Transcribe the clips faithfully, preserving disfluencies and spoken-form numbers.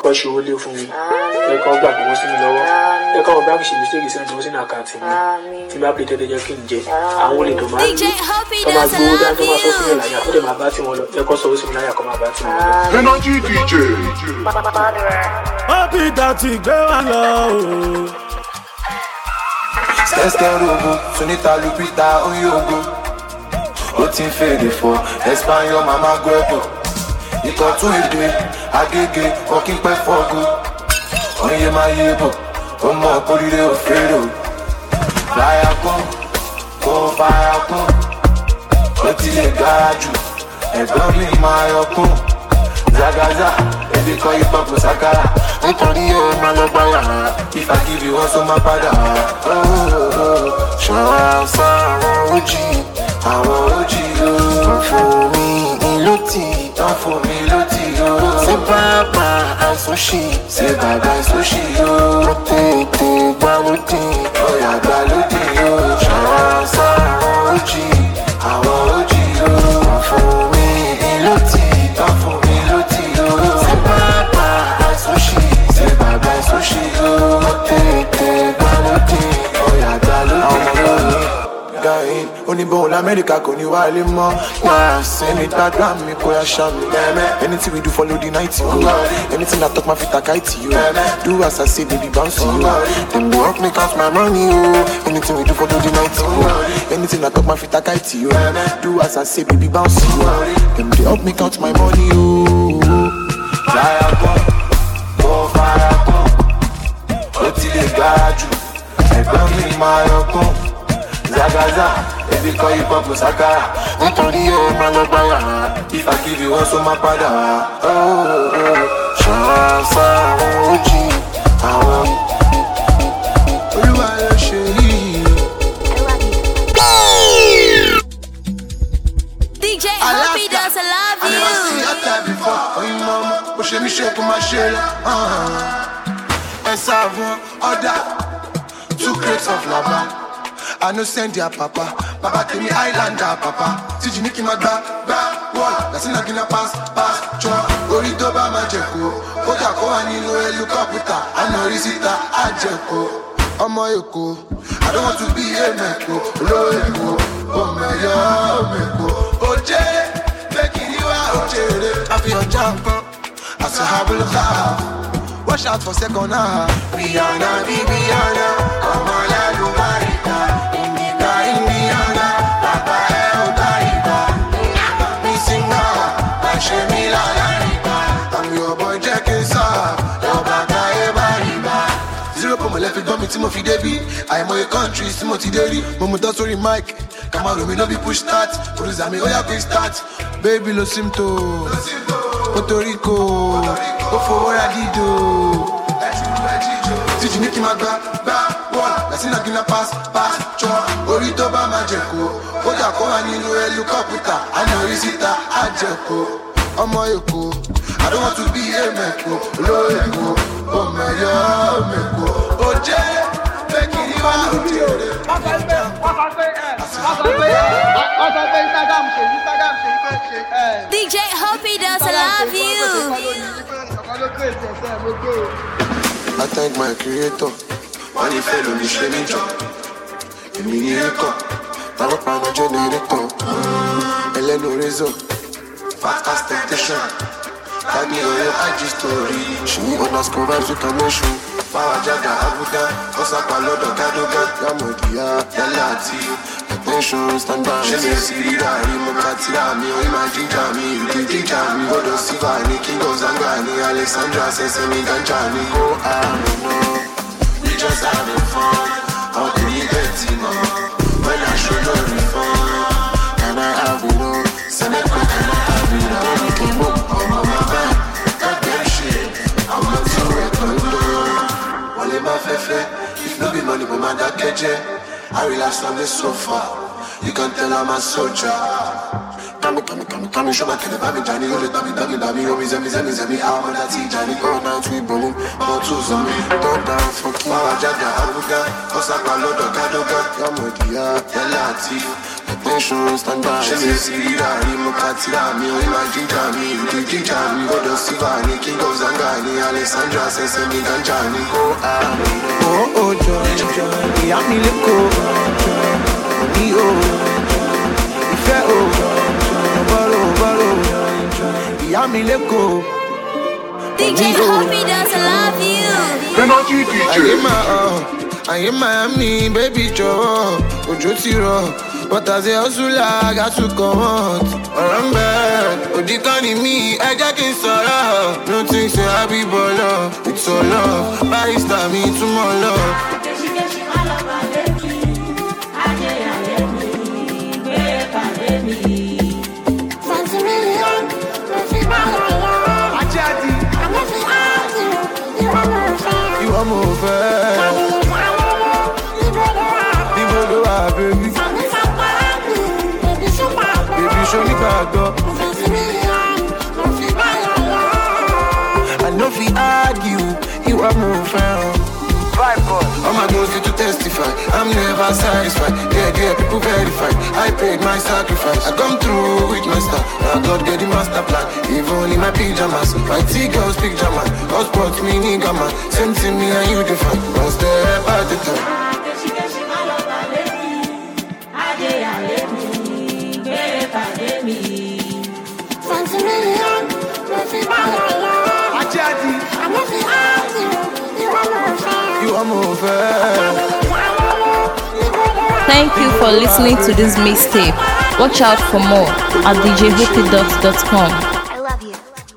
kọ́ ṣe owó lé fún mi ẹ kọ́ gbàgbé wọn sí mi lọ́wọ́ ẹ kọ́ wọn báńkì ṣe mistake sẹ́ni tí wọ́n sí ní àkáǹtì mi tí bá pè tẹ́lẹ̀ jẹ́ kí n jẹ àwọn olè tó máa ń lò tó máa gbowó dání tó máa sọ sí mi láyà tó dẹ̀ máa bá tí wọn lọ ẹ kọ́ sọ sí mi láyà kọ́ máa bá tí wọn lọ. Energy D J. Happy dati gbé wa lọ. Esther Ogo, Sunita Lupita Oyogo. Ó ti ń fèrè fọ Espanyol Mama Guepo. Ikọ̀ tún èdè Agége ọ̀kí pẹ́ fọ́gù. Oye máa yé bò, ó mọ̀ kórìíre òfèrè. Láyà kún, kó fara kún. Ó ti lè gara jù, ẹ̀gbọ́n mi máa yọ kún. Zagaza, ebi kọ́ hip hop sakara. Nítorí ó máa lọ gbáyà. If I give you one, so máa padà. Ṣọ́ra sá àwọn ojì, àwọn ojì ló. Wọ́n fún mi ìlú tí, wọ́n fún mi ìlú tí ó. Ṣé bàbá àìsóṣì, ṣé bàbá àìsóṣì ó. Mo tètè gbá lódì, ọ̀yà gbá lódì ó. Ṣọ́ra sá àwọn ojì, àwọn ojì ló. Wọ́n fún mi ìlú tí, wọ́n fún mi ìlú tí ó. Ṣé bàbá àìsóṣì, ṣé bàbá àìsóṣì ó. Mo tètè gbá lódì, ọ̀yà gbá lódì ó. Gain, oníbọn l'Amẹ́ríkà kò ní wá ilé mọ́. Wá sẹ́ni gbàdúrà mi kó yá ṣá mi. Anything we do follow the night yo. Anything I talk my fit kite yo. Do as I say baby bounce yo. Them dey help me count my money yo. Anything we do follow the night yo. Anything I talk my fit kite yo. Do as I say baby bounce yo. Them dey help me count my money yo. Fire come, go fire come. Ó ti lè gara jù, ẹ̀gbọ́n mi máa yọ kún. Zagaza, ebi kọ́ hip hop sakara. Nítorí ó máa lọ gbáyà. If I give you one, so máa padà. Ṣọ́ra sá àwọn ojì, àwọn Olúwa ló ṣe yìí. D J Happy does I love you. I never see your type before. Oyin mama, bó ṣe mi ṣe kó máa ṣe lọ. Ẹ sáwọn ọ̀dà, two crates of lava. I no send your papa, papa tell me Islander papa. Tiji niki ma gba gba wall, lasi na gina pass pass cho. Ori to ba ma jeko, koda ko wa nínú helicopter, ana risita ajeko. Ọmọ Èkó, I don't want to be a meko, lo Èkó, o meyo o meko. Oje, bekini wa ojere, I feel janko, asahabul khaf. Watch out for second half. Rihanna, Rihanna, come on la lumarita. I'm your boy Jack inside. Your back I ever Zero for my left it got me Timothy Debbie. I am a country Timothy Derry. Momo that's sorry Mike. Come on, me no be push start. Police me oh yeah quick start. Baby lo simto. Puerto Rico. Go for what I did do. Did you nick my back back wall? Let's not gonna pass pass cho. Orito ba majeko. Oda ko aninu helicopter. I know risita ajeko. Ọmọ Èkó, I don't want to be a meko. Lo Èkó, o meyo o meko. Oje, bekini wa ojere. Ọ̀sán pé ọ̀sán pé ẹ̀ ọ̀sán pé ọ̀sán pé Instagram ṣe Instagram ṣe ìfẹ́ ṣe ẹ̀. D J Happy does I love you. I thank my creator. Wọ́n ní fẹ́ lómi ṣe mí jọ. Èmi ní ẹ̀kọ́, táwọn pa ọmọ jẹ́nẹrétọ̀. Ẹlẹ́nu rézọ̀. Fast as temptation. Tag me on your I G story. She underscore vibes with a nation. Power Jaga Abuja. Osaka Lodo Kadoga. Yamodia Yalati. Attention stand by. She may see the Dari Mokatira me. Oh imagine Jami. You can teach me. Godo Sivani. King of Zangani. Alexandra Sesame Ganchani. Go I don't know. We just having fun. How can you get it more? When I show no refund. Can I have it all? Send it quick and I have it all. When you came up, I'm on my back. That damn shit, I'm not so recommended. Only my fefe, if no be money, but my dad catch it. I relax on the sofa. You can tell I'm a soldier. Come, come, come, come, show my kid about me, Johnny. You let me, dummy, dummy, oh, me, zemi, zemi, zemi. I'm on that tea, Johnny. All night we bowling, all two zombi. Don't down for king. Power Jaga Abuja, Osaka Lodo Kadoga. Yamodia, Yalati. Attention stand by. She may see the Dari Mokatira me. Oh imagine Jami. You can teach me. Godo Sivani, King of Zangani, Alessandra, Sesame, Ganjani, go army. Oh, oh, John, John, Yami Leko, Dio, Ife, oh, Baro, Baro, Yami Leko. D J Hoppy does love you. Energy D J. I am my, uh, I am Miami, baby Joe, Ojo Tiro. But as a hustler, I got to come out. Remember, Odikani me, I just can't sorrow. No things say I be baller. It's all love, barista me to my love. You are more fair. People do I, baby. Show me back up. I know if we argue, you are more fair. All my goals need to testify. I'm never satisfied. Yeah, yeah, people verified. I paid my sacrifice. I come through with my star. Now God get the master plan. Even in my pajamas, my T-girls speak German. All sports me nigga man. Same to me and you define. One step at a time. Thank you for listening to this mixtape. Watch out for more at d j hoppy dot com. I love you.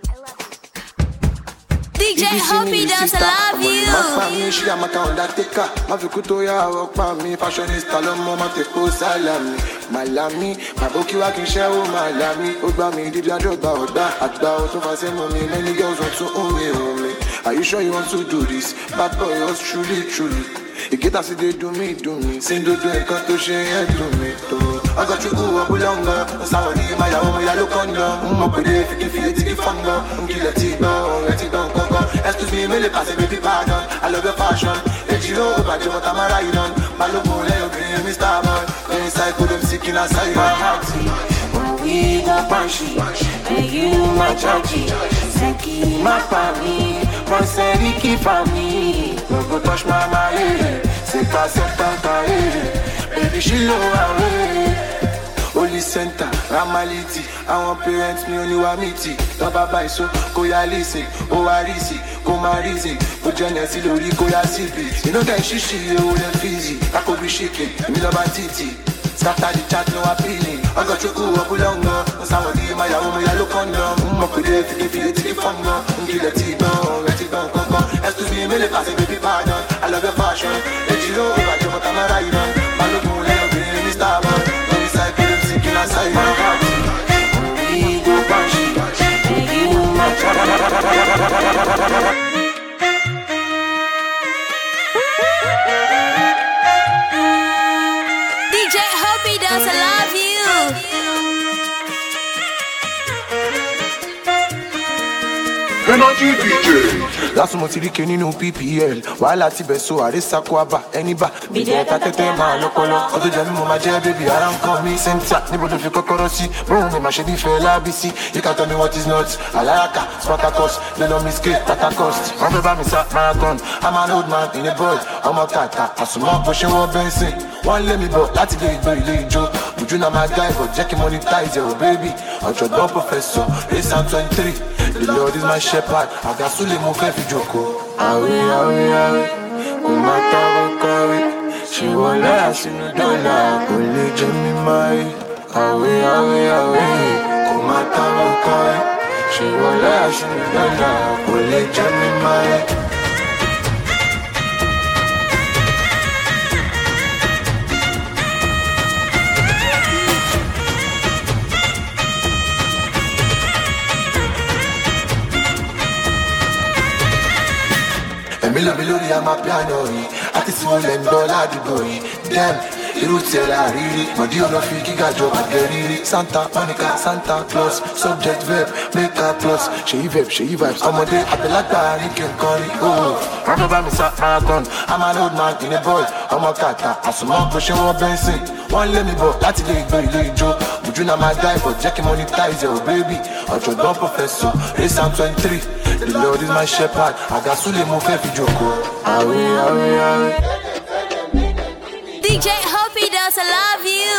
D J Hoppy does love you. She am a undertaker. My Vikutoya walk by me. Fashionista, Lomo, Mateko, Salami. Malami, my bookie walking show, Malami. Obami, did you do about that? At the auto for some money, many girls want to own me. Are you sure you want to do this? Bad boy, was truly, truly. You get as they do me, do me. Send do do and cut to share, do me, do me. I got you go up longer. Sorry, my home, I look on them. I'm up with it, if you feel it, if I'm going. I'm kill a T-bone, let it down, go, go. Excuse me, me, pass it, baby, pardon. I love your fashion. Let you know about you, what I'm a ride on. My look, let you be Mister Boy. Inside, put them sick in a side, my heart. When we go punchy, and you my judgy. Seki, my family. One said he keep on me. Don't go touch my mind. C'est pas certain, baby, she low away. Holy center, Ramaliti. I want parents, me only want me tea. Baba bye so, go ya listen. Oh, I risi, go my reason. Go Janesi, Lori, go ya see it. You know that she, she, you wouldn't fizzy. I could be shaking, me love my titi. After the chat, no appealing. I got you go up longer. Somebody, my home, I look on them. I'm up with it, if you feel it, fun, I'm kill a T-bone, let it down, come, come. Excuse me, me, pass it, baby, pardon. I love your fashion. Let you know about you, but I'm a rider. My look, let you be Mister Boy. No inside, put them sick in a side, my heart. We go punchy, and you my child. I love you. Energy D J. Last month you came in P P L. While I see so I risk aquaba anyba. Be there tate man no color. Odo jami mo ma je baby around call me center. Nibo do fi kokorosi. Bro me ma she be fella B C. You can tell me what is not. Alaka, Spartacus, they know me skate, Tatacost. I'm a me sat marathon. I'm an old man in a boy. I'm a tata. I smoke pushing one Benson. One let me go. Lati do it very late Joe. Would you not my guy but Jackie monetize your baby. I'm your dumb professor. Race I'm twenty-three. The Lord is my shepherd. I got Sule mo fe fi joko. Awe awe awe. No matter what carry. She won't let us in the dollar. Only Jimmy my. Awe awe awe. No matter what carry. She won't let us in the dollar. Only Jimmy my. Me love me lori I'm a piano yìí. Àti tí mo lẹ̀ ń dán ládùúgbò yìí. Dem, irú tiẹ̀ la rírí. Mọ̀dí ọ̀nà fi gíga jọ àgẹ̀ rírí. Santa Monica, Santa Claus. Subject verb, make her plus. Ṣèyí verb, ṣèyí vibes. Ọmọdé àgbẹ̀lágbà ní kí n kọrin. Wọ́n fẹ́ bá mi sá marathon. I'm an old man in a boy. Ọmọ kàtà, àsùnmọ́ bó ṣe wọ́n Benson. Wọ́n lé mi bọ̀ láti lè gbé ilé ijó. Juju na my guy, but Jackie monetize your baby. I'm your dumb professor, race I'm twenty-three. The Lord is my shepherd. I got Sule Mofe Fijoko. Awe, awe, awe. D J Hoppy does love you.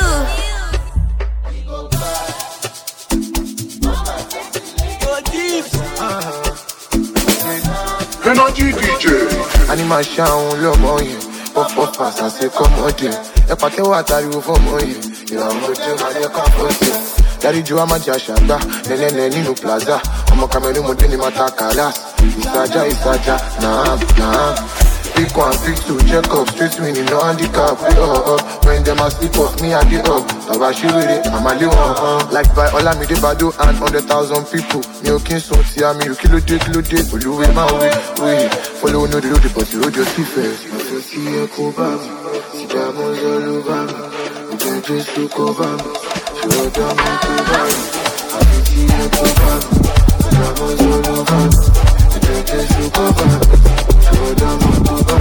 Energy D J. Anima ṣàwọn lọ́mọ yẹn, pọ́pọ́ pàṣà ṣe kọ́mọdé. Ẹ pàtẹ́wọ́ àtàríwò fọ́mọ yẹn, ìràwọ̀ ojú máa yẹ ká fọ́ọ̀tì. Dárí ju amájà ṣàgbá, nẹ́nẹ́nẹ́ nínú plaza. Ọmọ Cameroon mo dé ní mata kàlá. Ìsàjà ìsàjà, náà náà. Pick one, pick two, check up, straight winning, no handicap. We uh, uh. When them a sleep off, me I get up. Baba Shiri, I'm a little uh, uh. Like by Olamide Bado and hundred thousand people. Me okay, so see me, you kilo day, kilo day. Follow way my way, way. Follow no the road, but you road your see first. I feel see a cover me, see diamonds all over me. You can just look over me, see all diamonds over me. I feel see a cover me, see diamonds all over me. You can just look over me, see all diamonds.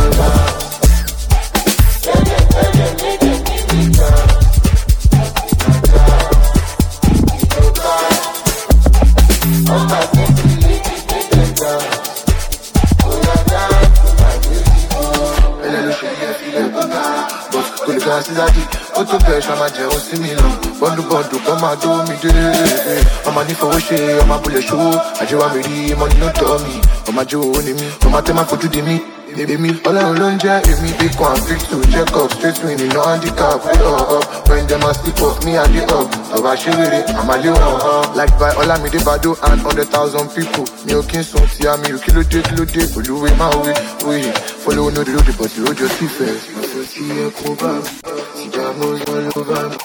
Ó tó bẹ́ẹ̀ ṣá máa jẹun sí mi lọ. Bọ́ndù-bọ́ndù kan máa dó mi dé. Ọmọ nífọwọ́ ṣe ọmọ abúlé ṣòwò. Àjẹwà mi rí mọ́ nínú tọ́ mi. Ọmọ ajé owó ni mí. Ọmọ tẹ́ máa fojú di mí. Èmi Ọlọ́run ló ń jẹ́ èmi. Pick one, pick two, check up, straight winning, no handicap. We up, up. When them a sleep off, me I get up. Baba Shiri, I'm a little uh, like by Olamide Bado and hundred thousand people. Me okay, so see me, you kilo day, kilo day. Follow way my way, way. Follow no the road, but the road just see first. I feel see a cover, see diamonds all over me.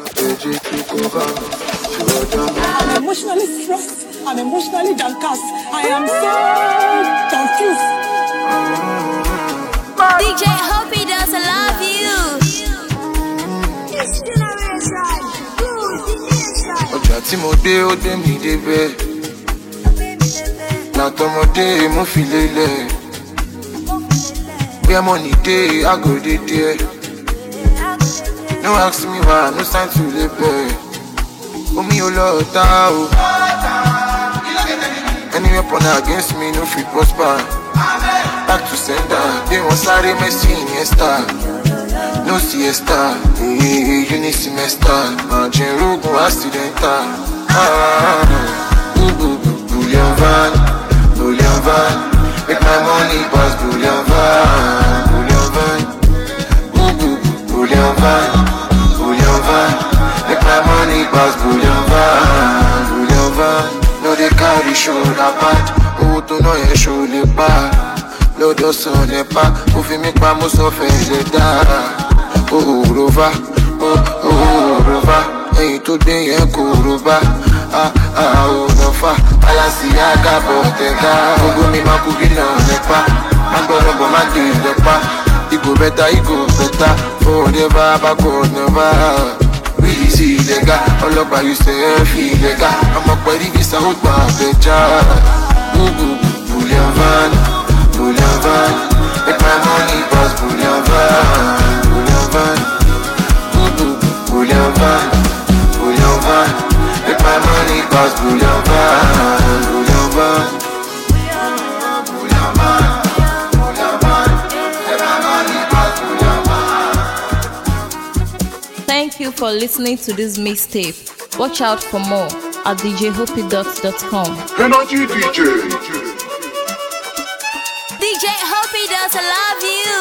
I'm emotionally stressed. I'm emotionally downcast. I am so confused. D J Hoppy does love you. This generation, ọjà tí mo dé ó dé mi débẹ̀. Látọmọdé mo fi lélẹ̀. Where money dey, I go dey there. No ask me why, no sign to label. Omi ò lọ ta o. Any weapon against me no fit prosper. Back to sender, they want sorry Messi Iniesta. No siesta, hey, you need semester. Margin rogo accidental. Ah, ooh, ooh, bullion van, bullion van. Make my money pass bullion van, bullion van. Ooh, ooh, bullion van, bullion van. Make my money pass bullion van, bullion van. No they carry shoulder pad, oh to know your shoulder pad. Lọ́dọ̀ sọ nípa, ó fi mí pa mú sọ fẹ́ lè dá. Oh, rova, oh, oh, rova. Ẹyin tó gbé yẹn kò rova. Ah, ah, oh, nọfa. Balenciaga Bottega. Gbogbo mi máa kú bí náà nípa. Má gbọ́dọ̀ bọ̀ má dé ìjọba. Ìgò bẹ́ta, ìgò bẹ́ta. Forever, backward, never. Really see ìlẹ́gà. Ọlọ́pàá yìí ṣe é fi ìlẹ́gà. Ọmọ pẹ̀lú ìgbésà ó gbà àbẹ̀já. Gbogbo bullion van. Bullion van, make my money pass bullion van, bullion van, bullion van, bullion van, make my money pass bullion van, bullion van, bullion van, bullion van, make my money pass bullion van. Thank you for listening to this mixtape. Watch out for more at d j hoppy dot com. Energy D J. D J Hoppy does love you.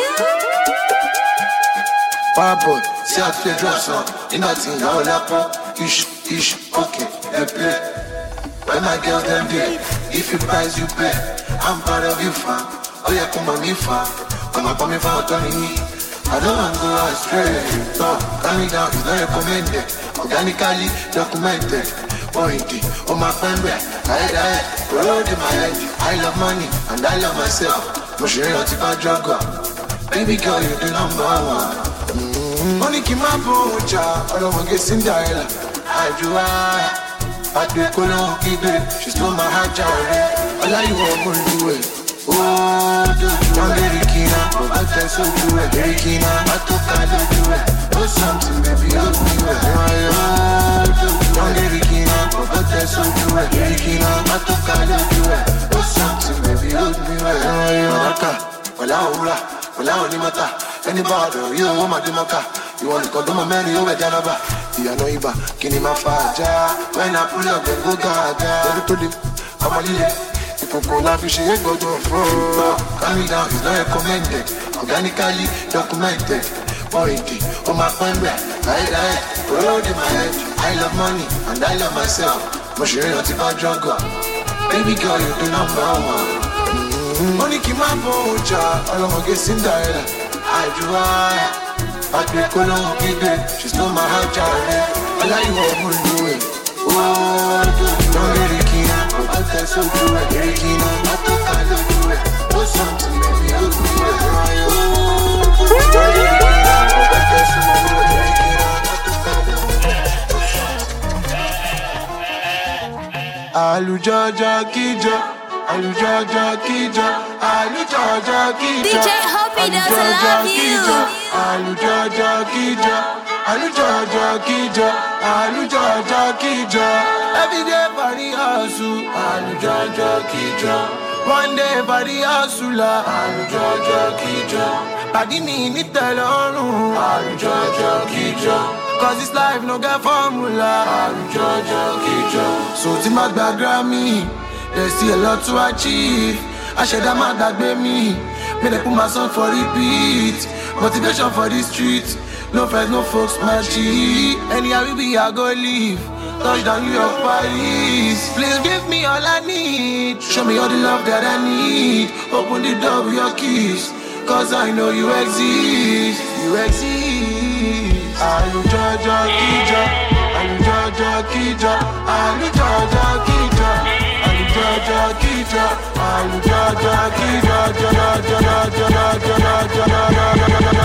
Fireboy, see how to drop some. In that thing, now lap up. Ish, ish, okay, they play. When my girls them day, if you price you pay. I'm proud of you, fam. Oh yeah, come on me, fam. Come up on me, fam, tell me. I don't want to go astray. No, coming down is not recommended. Organically documented. Pointy, oh my friend, I had I rolled in my head. I love money and I love myself. Moshiri not if I drug up. Baby girl, you the number one. Mm-hmm. Money keep my bocha. I don't want to get Cinderella. I do I. I do it, Kolo, keep it. She stole my heart, Jerry. All I want to do it. Oh, don't get it, Kina. But that's so good, very Kina. I took a look to it. Oh, something, baby, look me well. Oh, don't get it, Kina. But that's so good, very Kina. I took a look to it. Oh, something, baby, look me well. Malaka, wala ura, wala onimata. Anybody, you want my demoka. You want to go to my man, you want Janaba. You know Iba, Kini Mafaja. When I pull up, then go gaga. Every to the, I'm a lily. If you go laugh, you should go to a floor. Calm me down, it's not recommended. Organically documented. Pointy, on my phone, I like, road in my head. I love money, and I love myself. But you don't think I'm drunk. Baby girl, you do number one. Money keep my phone, child. I don't want to get Cinderella. I do I. I take a long big she's not my heart, child. I like you all do it. Oh, don't get it, Kina. But that's so good, get it, Kina. I took a look to it. Oh, something, baby, look me well. Oh, don't get it, Kina. But that's so good, get it, Kina. I took a look. Alu Jaja Kija, Alu Jaja Kija, Alu Jaja Kija. D J Hoppy doesn't love you. Alu Jaja Kija, Alu Jaja Kija, Alu Jaja Kija. Every day for the hustle, Alu Jaja Kija. One day for the hustle, Alu Jaja Kija. Padi mi ni telonu, Alu Jaja Kija. Cause this life no get formula, Alu Jaja Kija. So to my Grammy, there's still a lot to achieve. I should have my dad with me. May they put my song for repeat. Motivation for the streets. No friends, no folks, my G. Anyhow we be, I go leave. Touchdown, New York, Paris. Please give me all I need. Show me all the love that I need. Open the door with your keys. Cause I know you exist. You exist. Alu Jaja Kija. Alu Jaja Kija. Alu Jaja Kija. Alu Jaja Kija. Alu Jaja Kija. Jana Jana Jana Jana Jana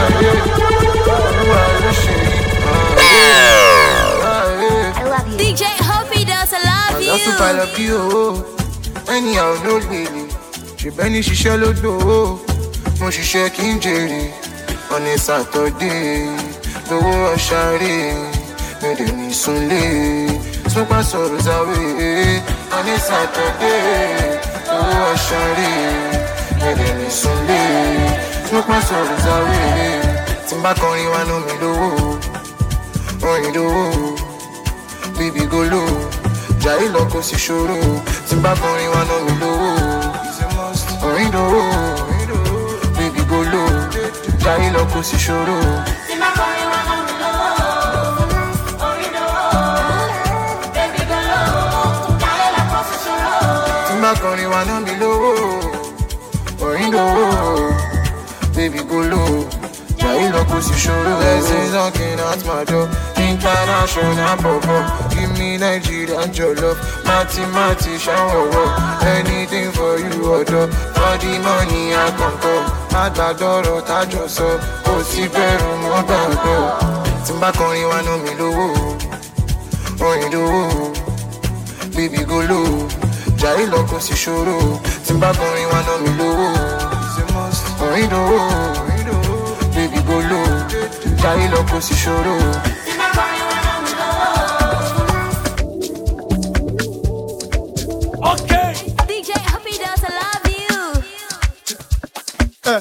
Jana. D J Hoppy does love you. I love to pile up you. Anyhow, no baby. She Benny, she shall do. Mo ṣiṣẹ́ kí n jèrè on a Saturday. Lówó ọ̀ṣàrè, mi dẹ̀ ní súnlé. Súnpá sọ̀rọ̀ záwé on a Saturday. Lówó ọ̀ṣàrè, mi dẹ̀ ní súnlé. Súnpá sọ̀rọ̀ záwé. Tí n bá kọrin wá ná mi lówó. Orin lówó. Baby go low. Jàyè lọ kó sì ṣòro. Tí n bá kọrin wá ná mi lówó. Orin lówó. Go low, Jai Loco si ṣòro. Tí má kọrin wá náà mi lówó, orin lówó, baby go low, Jai Loco si ṣòro. Tí má kọrin wá náà mi lówó, orin lówó, baby go low, Jai Loco si ṣòro. Blessings knocking at my door, international bobo. Give me Nigerian jollof, mati mati shower. Anything for you, order. For the money I come come. Àgbàdọ̀rọ̀ tájọ sọ, kò sí bẹ̀rù mọ́ gbàgbọ́. Tí n bá kọrin wá ná mi lówó, orin lówó, baby go low, Jàyè lọ kó sì ṣòro. Tí n bá kọrin wá ná mi lówó, orin lówó, baby go low, Jàyè lọ kó sì ṣòro. Tí n bá kọrin wá ná mi lówó. Okay. D J Hoppy does love you. Uh.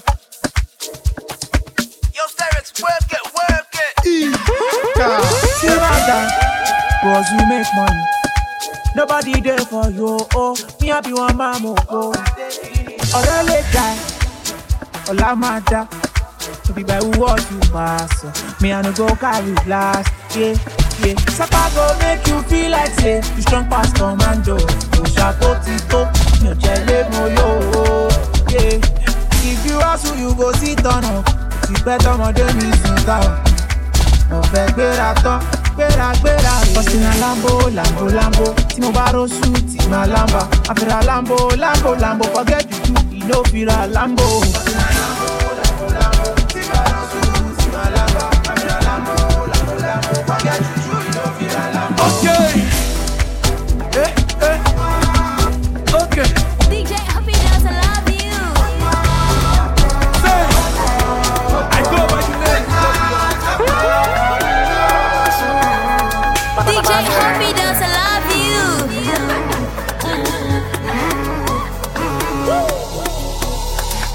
Yo, Sterix, work it, work it. See about that, cause we make money. Nobody there for you, oh. Me happy one man, oh. Ọ̀rẹ́ lè jà, ọ̀la máa dá. To be by what you pass. Me I no go carry last, yeah, yeah. Sapa go make you feel like say you strong pass commando. Òṣà tó ti tó, mi ò jẹ́ lé mo yó, yeah. If you hustle, you go sit on up. You better more than me sit down. Mo fẹ́ gbéra tán, gbéra gbéra. Bọ́sì na Lambo, Lambo, Lambo. Tí mo bá ro suit, ma Lamba. Àfẹ́ra Lambo, Lambo, Lambo. Forget you too, you no fit ra Lambo. Bọ́sì na Lambo, Lambo, Lambo. Tí mo bá ro suit, ma Lamba. Àfẹ́ra Lambo, Lambo, Lambo. Forget you too, you no fit ra Lambo. Okay. Eh, eh. Okay. D J Hoppy does love you.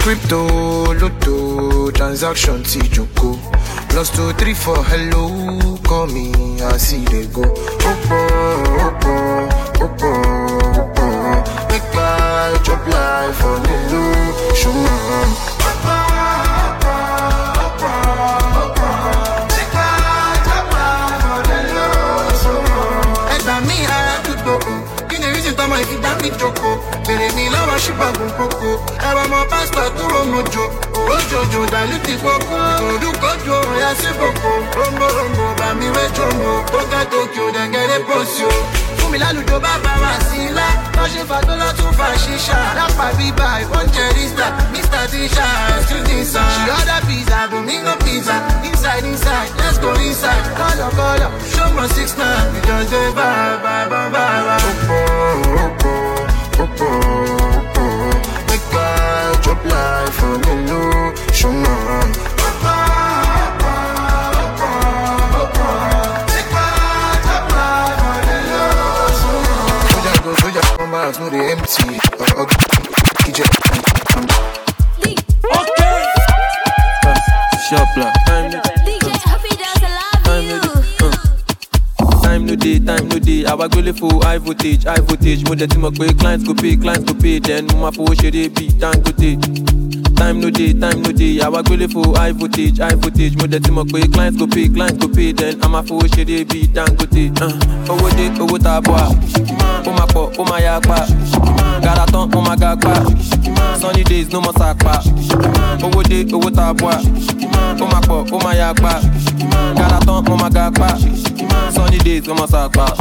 crypto, lotto, transaction, T Joko. Plus two, three, four, hello, call me, I see they go. Opo, opo, opo, opo. Make my job life for the low, show me. If you damn me choco, bere mi lava shiba gun poco. Ewa mo pastor turo mojo, ojojo daluti poco. Odu kojo ya se poco. Rombo rombo ba mi we chombo. Oga Tokyo den get a posio. Fumi la ludo baba wasila. Maje fadola tu fashisha. Rapa biba, one cherista. Mister Tisha, student son. She order pizza, Domingo pizza. Inside, inside, let's go inside. Color, color, show me six nine. We just say bye, bye, bye, bye, bye. Opo, opo, make my job life on the low, show me. Opo, opo, opo, make my job life on the low, show me. Soja go, soja come back, no they empty. Uh, okay, D J. Okay. Shop la. D J Happy does love you. Time no day, time no day. I was really full high voltage, high voltage. More than my quick clients go pay, clients go pay. Then my for share they be thank go day. Time no day, time no day. I was really full high voltage, high voltage. More than my quick clients go pay, clients go pay. Then I'm a for share they be thank go day. Uh, over day, over tabwa. Oh my po, oh my yakpa. Garaton, oh my gagpa. Sunny days, no more sakpa. Over day, over tabwa. Oh my po, oh my yakpa. Garaton, oh my gagpa. Sunny days, no more sakpa.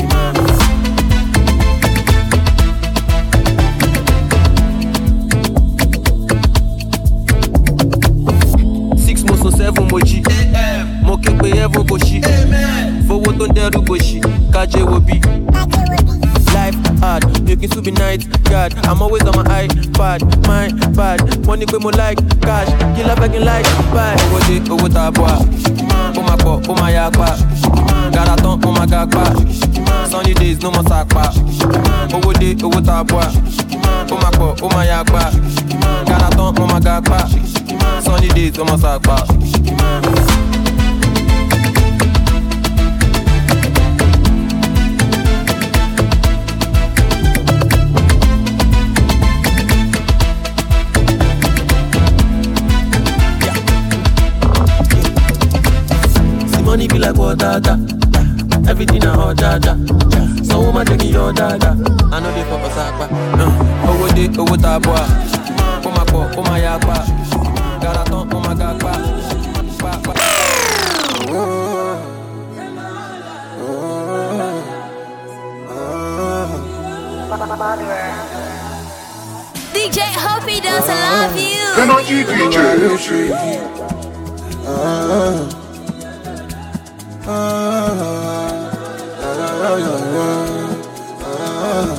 Six months or seven moji. Mo kepe evo goshi. Forward on the rugoshi. Kaje wobi. Life hard, making to be night God, I'm always on my iPad, my bad. Money pay more like cash, kill a begging like buy. Over day, over tabwa. Oh my po, oh my yakpa. Garaton, oh my gagpa. Sunny days, no more sakpa. Over day, over tabwa. Oh my po, oh my yakpa. Garaton, oh my gagpa. Sunny days, no more sakpa. Money be like water, da. Everything I hot, da, da. So woman taking your dada. I know they pop a sakpa. Oh, they, oh, tabwa. Oh, my po, oh, my yakpa. Garaton, oh, my gagpa. D J Hoppy does love you. Energy D J. Uh, Ah, ah, ah, ah.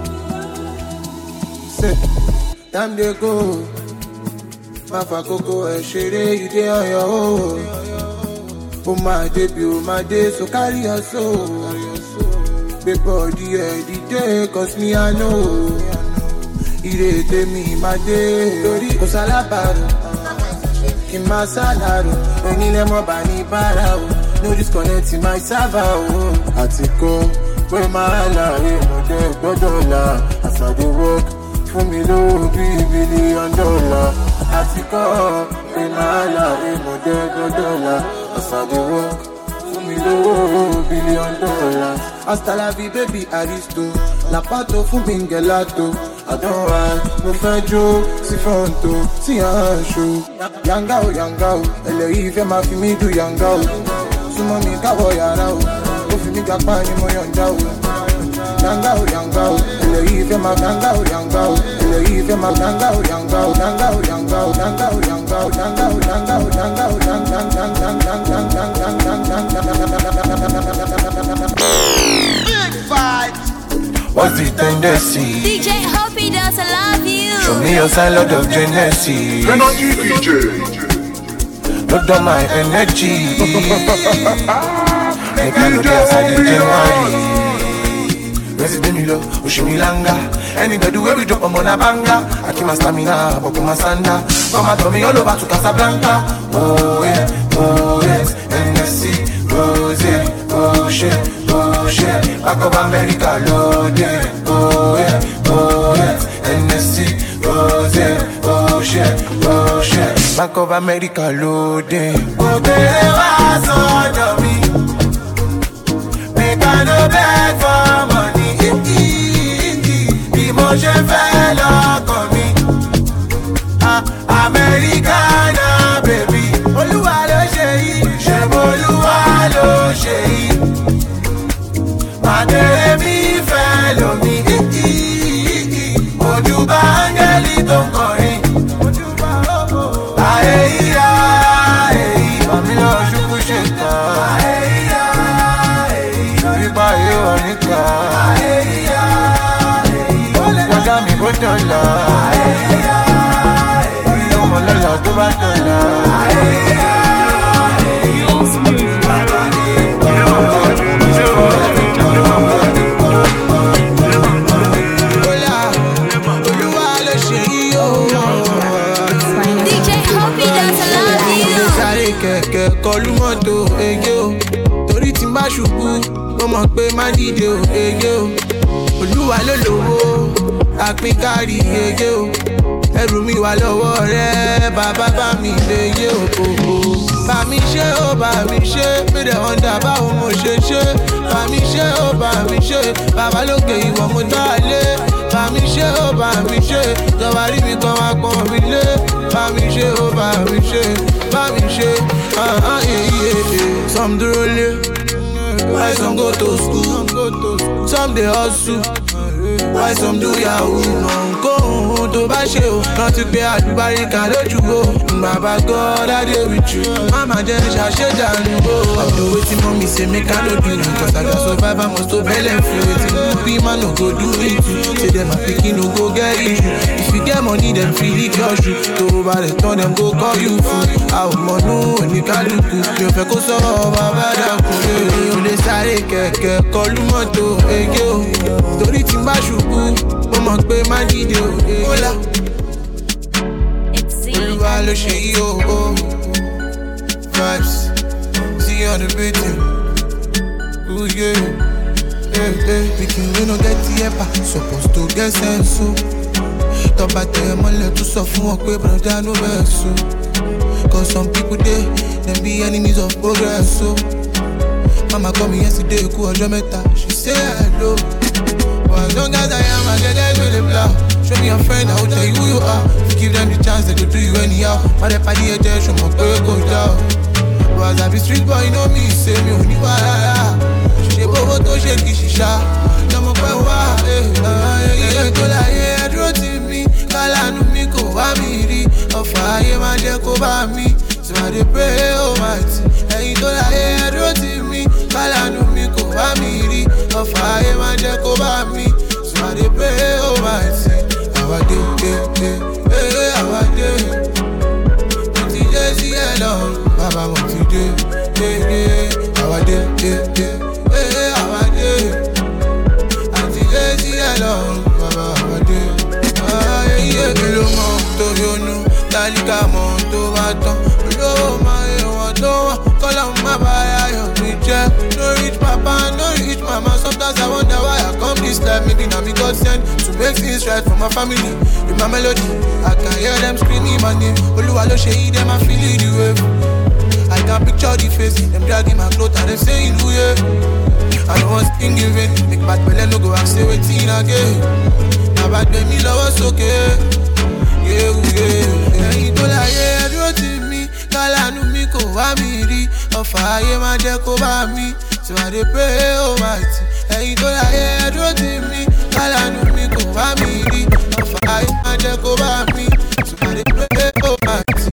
Say, time they go. Mafa Coco and Shere, you day on your own. Oh my debut, my day, so carry your soul. Before the end, the day, cause me I know. Ire te mi my day, Dori Kosalabaro. Kima Salaro, Onile Mobani Barao. No disconnecting my server, oh. Atiko, where my life, no day, dollar. As I do work, for me low, three billion dollar. Atiko, where my life, no day, dollar. As I do work, for me low, billion dollars. Hasta la vie, baby, Aristo. La pato, fu bingelato. I don't want no fejo, si fonto, si ansho. Yanga, yanga, ele ife ma fi mi do yanga. Sumo mi kawo yara o, o fi mi gapa ni mo yonja o. Yanga o yanga o, ele ife ma yanga o yanga o, ele ife ma yanga o yanga o, yanga o yanga o, yanga o yanga o, yanga o yanga o, yanga o yanga o, big fight. What's the tendency? D J Hoppy does love you. Show me your side of Genesis. Energy D J. Load on my energy. Make I know dance at the January. President Milo, Ushimilanga. Any they do where we drop on a banga. I keep my stamina, but my sanda. Come and throw me all over to Casablanca. Oh yeah, oh yes, N S C, Rose, oh shit, oh shit. Back of America, loaded. Oh yeah, oh yes, N S C, Rose, oh shit, oh shit. Back of America, loaded. Oh, they was on me. Make I no beg for money. Emotion fell on me. Ah, Americana, baby. Olúwa ló ṣe yìí, ṣe Olúwa ló ṣe yìí. Màdé mi fẹ́ lómi. Ojú bá áńgẹ́lì tó ń kọrin. Ayé yíyá, èyí. Màmí lọ ṣubú ṣe tán. Ayé yíyá, èyí. Nípa ìwọ nìkan. Ayé yíyá, èyí. Wọ́n mi bó dọ̀là. Ayé yíyá, èyí. Ọmọ lọ́la tó bá dọ̀là. Ayé yíyá, èyí. Olúwa ló ṣe yìí o. D J Hoppy does love you. Sáré kẹ̀kẹ́ kọlu mọ́tò ege o. Torí tí n bá ṣubú, mo mọ̀ pé má dìde o ege o. Olúwa ló lówó, àpín kárí ege o. Ẹrù mi wà lọ́wọ́ rẹ̀, bàbá bá mi lè yé o. Bá mi ṣe o, bá mi ṣe, mídẹ̀ ọ̀ndà báwo mo ṣe ṣe. Bá mi ṣe o, bá mi ṣe, bàbá lókè ìwọ̀n mo dá lé. Bá mi ṣe o, bá mi ṣe, jọba rí mi kan wá pọ́n mi lé. Bá mi ṣe o, bá mi ṣe, bá mi ṣe, some dúró lé, why some go to school, some dey hustle, why some do yahoo. Nǹkó ohun tó bá ṣe o, rántí pé àlùbáríkà lójú o. Bàbá God, I dey with you, mama jẹ́ ṣàṣẹ̀dànù o. Ọ̀dọ̀ wetin mommy say make I no do now, cause I gats survive, I must to benefit. Wetin no be man no go do it too. Say them my pikin no go get it too. If you get money, them feel it your shoe. Tó o bá lè tán, them go call you fool. A ò mọ̀nú oníkálukú, mi ò fẹ́ kó sọ̀rọ̀ bàbá dàkú. Mi ò lè sáré kẹ̀kẹ́ kọlu mọ́tò ege o. Torí tí n bá ṣubú, mo mọ̀ pé má dìde o. Kólá. Olúwa ló ṣe yí o. Vibes, see on the beating. Ooh yeah. Hey, hey, pikin wey no get the epa, suppose to get sense o. Tọ́ba tẹ̀ mọ́lẹ̀ tún sọ fún wọn pé broda no vex o. Cause some people dey, dem be enemies of progress o. Mama call me yesterday, kú ọjọ́ mẹ́ta, she say hello. But as long as I am, I get them with the blow. Show me your friend, I will tell you who you are. If you give them the chance, they go do you anyhow. But if I did a show my girl go down. But as I be street boy, you know me, say me only why. She bobo to shake shisha. No more boy why. Eh, go la yeah, draw to me. Kala nu mi ko wa mi ri. Of I am a jeko ba mi. So I dey pray almighty. Eh, go la yeah, draw to me. Kala nu mi ko wa mi ri. Of I am a jeko ba mi. So I dey pray almighty. Our day, day, day, hey, our day. Monty day, see hello, Baba Monty day, day, day. Our day, day, day, hey, our day. Monty day, see hello, Baba our day. Ah, yeah, yeah, kilo mo to yonu, dalika mo to baton. Lo ma e won to wa, kola ma ba ya yo mi je. No rich papa, no rich mama. Sometimes I wonder why I come this life. Maybe now me God sent to make things right for my family. In my melody, I can hear them screaming my name. Olúwa ló ṣe yìí, them I feel it the wave. I can picture the face, them dragging my clothes and them saying who yeah. I don't want skin giving, make bad belly no go and say waiting again. Now bad baby love us okay, yeah yeah. Ẹyin tó láyé dúró tì mí, kálánú mi kò wá mi rí. Ọ̀fà ayé máa jẹ́ kó bá mi, so I dey pray almighty. Ẹyin tó láyé dúró tì mí, kálánú mi kò wá mi rí. Ọ̀fà ayé máa jẹ́ kó bá mi, so I dey pray almighty.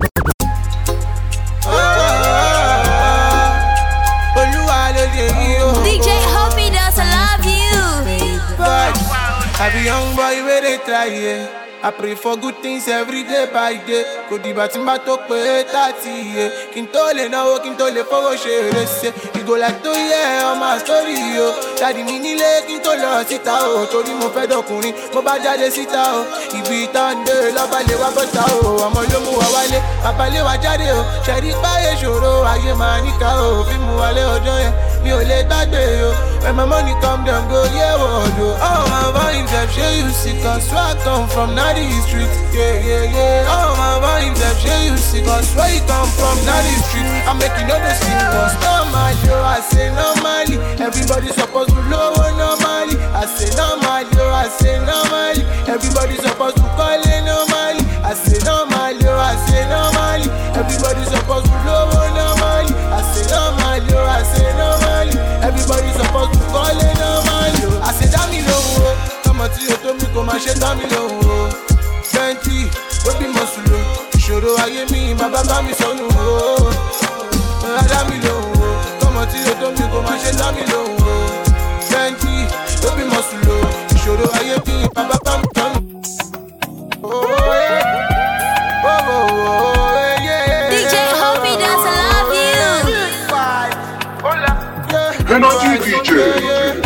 D J Hoppy does love you. But I be young boy where they try, yeah. I I pray for good things every day by day. Kò dìgbà tí n bá tó pé thirty yeah. Kí n tó lè náwó, kí n tó lè fowó ṣe eré. You go like to hear all my story yo. Daddy mi nílé kí n tó lọ síta o. Torí mo fẹ́ dọkùnrin, mo bá jáde síta o. Ibi ìtàn dé lọ́ba lè wá bọ́ta o. Ọmọ ló mú wa wálé, bàbá lè wá jáde o. Ṣẹ̀rí páyé ṣòro, ayé máa níkà o. Fi mú wálé ọjọ́ yẹn, mi ò lè gbàgbé o. When my money come down, go yeah what o. Oh my vibes, I'm sure you see, cause where I come from, not the street. Yeah, yeah, yeah. Oh my vibes, I'm sure you see, cause where you come from, not the street. I'm making all the sleep, cause normal, yo, I say normally. Everybody supposed to lower normally. I say normal, yo, I say normally. Everybody supposed to call it normally. I say normal, yo, I say normally. Everybody supposed to lower normally. I say normal, yo, I say normally. Everybody supposed to call it normally. I say damn me low, come on to you, told me come and shake damn me low. Twenty, don't be muscle. Ṣòro ayé mi, bàbá bá mi sọnù o. Damn me low, come on to you, told me come and shake damn me low. Twenty, don't be muscle. Ṣòro ayé mi, bàbá bá mi sọnù. Oh yeah, oh oh oh yeah. D J Hobby does love you. Hola, yeah. Energy D J.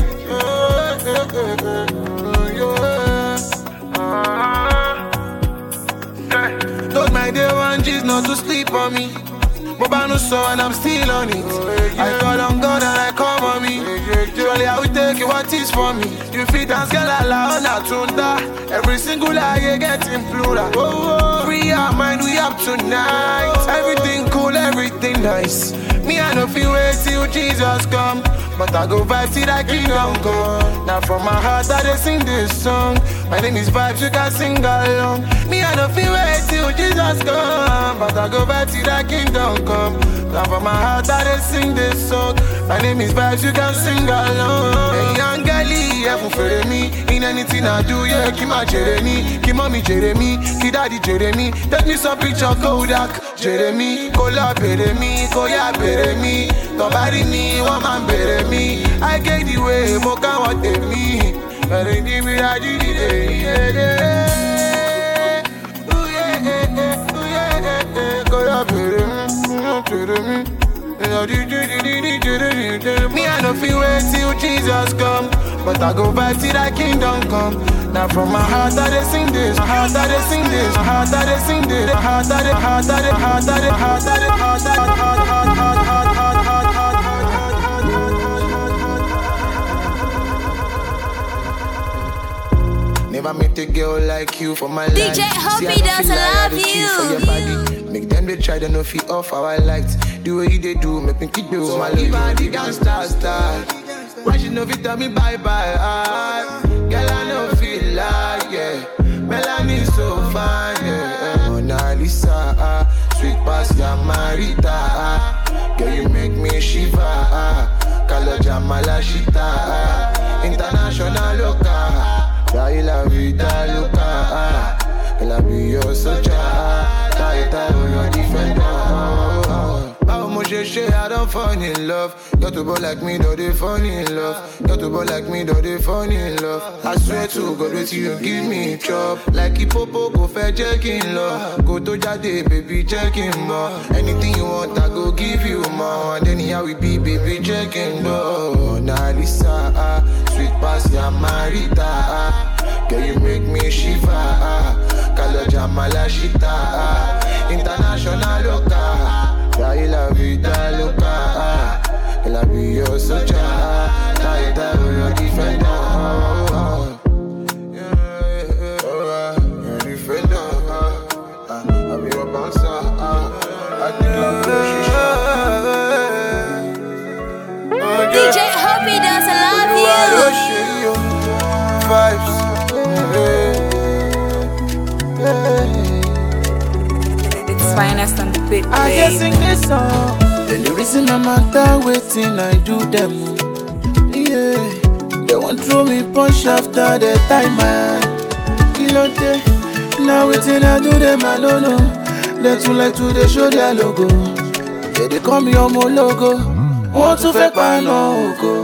Told my day one G's not to sleep on me. Mobile no so and I'm still on it. I call on God and I come on me. Surely I will take you what is for me. You fit dance girl ala on a tunda. Every single lie getting plural. Free our mind we up tonight. Everything cool, everything nice. Me I no feel wait till Jesus come. But I go vibe till that kingdom come. Now from my heart I just sing this song. My name is Vibes, you can sing along. Me I no feel wait till Jesus come. But I go vibe till that kingdom come. Now from my heart I just sing this song. My name is Vibes, you can sing along. Hey young girlie, heaven for me. In anything I do, yeah, keep my Jeremy. Keep mommy Jeremy, keep daddy Jeremy. Take me some picture Kodak Jeremy. Kola Jeremy, Koya Jeremy. Nobody me, one man better me. I get the way, mo can want me. But I give me that you did it. Ooh yeah, ooh yeah, Kola Jeremy. Me I no feel wait till Jesus come. But I go back till that kingdom come. Now from my heart I just sing this. My heart I just sing this. My heart I just sing this. My heart I just, heart I just, heart I just, heart I just, heart I just, heart heart heart heart heart heart heart heart. Never met a girl like you for my life. D J Hobby does love you. For your body. Make them they try to no feet off how I liked. The way they do, make me keep you. So I live on the gangsta style. Why she no fit tell me bye bye? Ah, girl I no feel like yeah. Melanie so fine yeah. Mona Lisa, ah, sweet past ya Marita. Ah, girl you make me shiver. Ah, Kaloja Malashita. Ah, international loca. Dai la vida loca. Ah, and I be your soldier. Tight out your defender. I don't fall in love. Got to boy like me, though they fall in love. Got to boy like me, though they fall in love. I swear to God, wait till you give me chop. Like Hippopo, go fair checking love. Go to Jade, baby, checking more. Anything you want, I go give you more. And then here we be, baby, checking more. Now Lisa, ah, sweet pass ya Marita. Ah, girl, you make me shiver. Ah, Kaloja Malashita. Ah, international loca. Dai la vida loca, and I be your soldier. Tight out your defender. Your defender. I be your bouncer. I think I'm D J Hobby does love you. Vibes. It's finest on the beat. I just sing this song. Then the reason I'm out there waiting, I do them. Yeah, they won't throw me punch after the time, man. Kilote, now waiting, I do them, I don't know. They too like to they show their logo. Yeah, they call me on my logo. Want to fake my logo.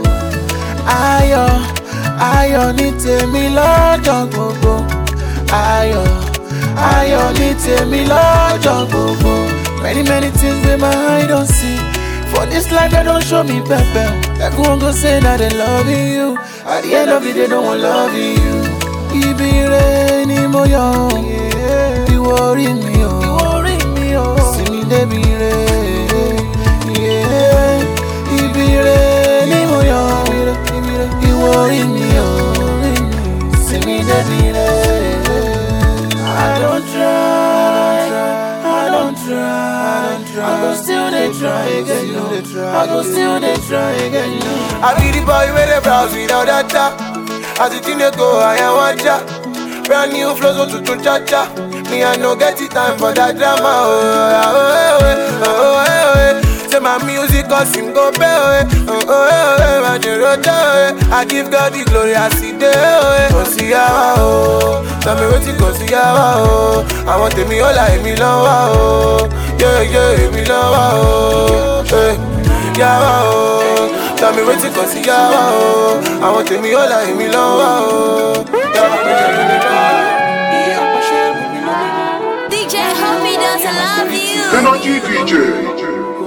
Ayo, ayo, need to me Lord, don't go go. Ayo. say me love Jumbo. Many, many things where my eye don't see. For this life, they don't show me pepper. Everyone go say that they loving you. At the end of the day, they don't want loving you. It be raining more young. You worry me, oh. You worry me, oh. See me, they be rain. Yeah. It be raining more young. You worry me, oh. See me, they be rain. I don't try. I don't try. I go still they try again, no. I go still they try again, no. I be the boy with the browse without data. As it in the go, I am watcha. Brand new flows on to to cha cha. Me I no get the time for that drama. Oh, oh, oh, oh, oh, oh. Say my music cause him go pay. Oh, oh, oh, my Jerota. I give God the glory, I see there. Oh, see how oh. Tell me what you go see how oh. I want me all like me love oh. Yeah, yeah, me love oh. Hey, yeah oh. Tell me what you go see how oh. I want me all like me love oh. D J Hoppy does love you. Energy D J.